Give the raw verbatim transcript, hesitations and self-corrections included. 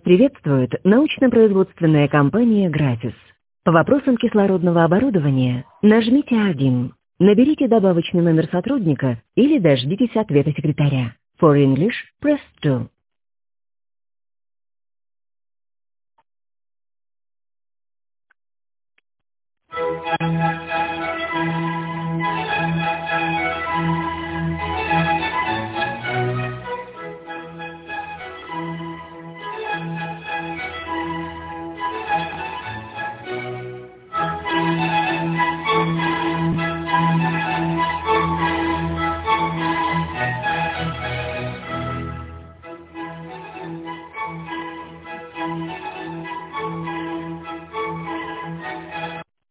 приветствует научно-производственная компания «Графис». По вопросам кислородного оборудования нажмите один. Наберите добавочный номер сотрудника или дождитесь ответа секретаря. For English, press two.